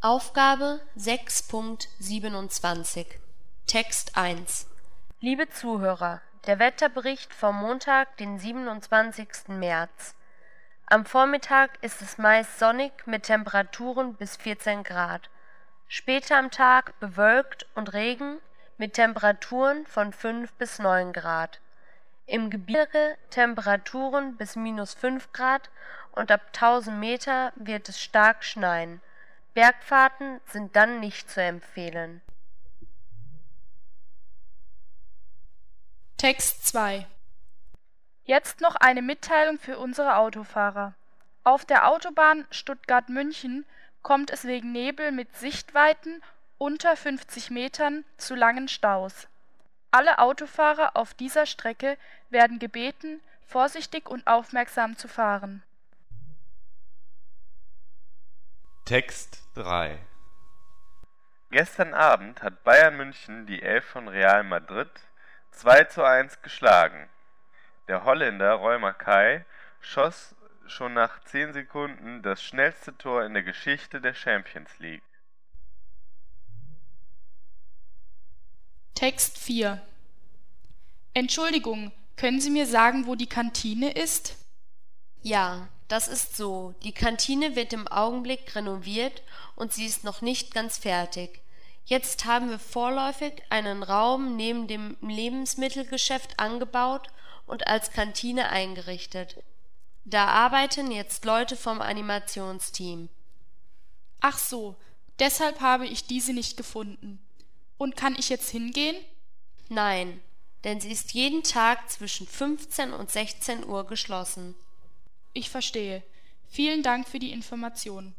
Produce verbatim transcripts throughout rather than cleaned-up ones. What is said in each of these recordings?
Aufgabe sechs Punkt siebenundzwanzig Text eins. Liebe Zuhörer, der Wetterbericht vom Montag, den siebenundzwanzigsten März. Am Vormittag ist es meist sonnig mit Temperaturen bis vierzehn Grad. Später am Tag bewölkt und Regen mit Temperaturen von fünf bis neun Grad. Im Gebirge Temperaturen bis minus fünf Grad und ab tausend Meter wird es stark schneien. Bergfahrten sind dann nicht zu empfehlen. Text zwei. Jetzt noch eine Mitteilung für unsere Autofahrer. Auf der Autobahn Stuttgart-München kommt es wegen Nebel mit Sichtweiten unter fünfzig Metern zu langen Staus. Alle Autofahrer auf dieser Strecke werden gebeten, vorsichtig und aufmerksam zu fahren. Text drei. Gestern Abend hat Bayern München die Elf von Real Madrid zwei zu eins geschlagen. Der Holländer Roy Makaay schoss schon nach zehn Sekunden das schnellste Tor in der Geschichte der Champions League. Text vier. Entschuldigung, können Sie mir sagen, wo die Kantine ist? Ja, das ist so. Die Kantine wird im Augenblick renoviert und sie ist noch nicht ganz fertig. Jetzt haben wir vorläufig einen Raum neben dem Lebensmittelgeschäft angebaut und als Kantine eingerichtet. Da arbeiten jetzt Leute vom Animationsteam. Ach so, deshalb habe ich diese nicht gefunden. Und kann ich jetzt hingehen? Nein, denn sie ist jeden Tag zwischen fünfzehn und sechzehn Uhr geschlossen. Ich verstehe. Vielen Dank für die Information.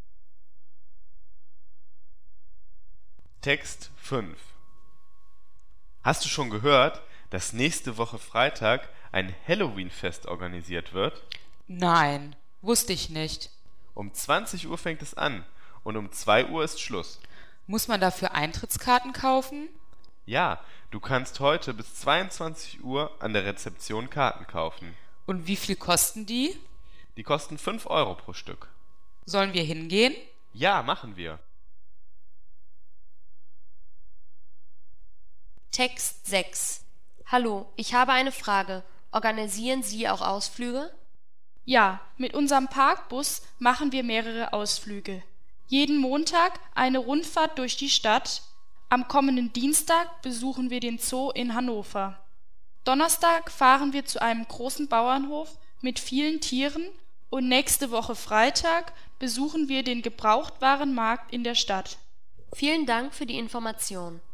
Text fünf. Hast du schon gehört, dass nächste Woche Freitag ein Halloween-Fest organisiert wird? Nein, wusste ich nicht. Um zwanzig Uhr fängt es an und um zwei Uhr ist Schluss. Muss man dafür Eintrittskarten kaufen? Ja, du kannst heute bis zweiundzwanzig Uhr an der Rezeption Karten kaufen. Und wie viel kosten die? Die kosten fünf Euro pro Stück. Sollen wir hingehen? Ja, machen wir. Text sechs. Hallo, ich habe eine Frage. Organisieren Sie auch Ausflüge? Ja, mit unserem Parkbus machen wir mehrere Ausflüge. Jeden Montag eine Rundfahrt durch die Stadt. Am kommenden Dienstag besuchen wir den Zoo in Hannover. Donnerstag fahren wir zu einem großen Bauernhof mit vielen Tieren und nächste Woche Freitag besuchen wir den Gebrauchtwarenmarkt in der Stadt. Vielen Dank für die Information.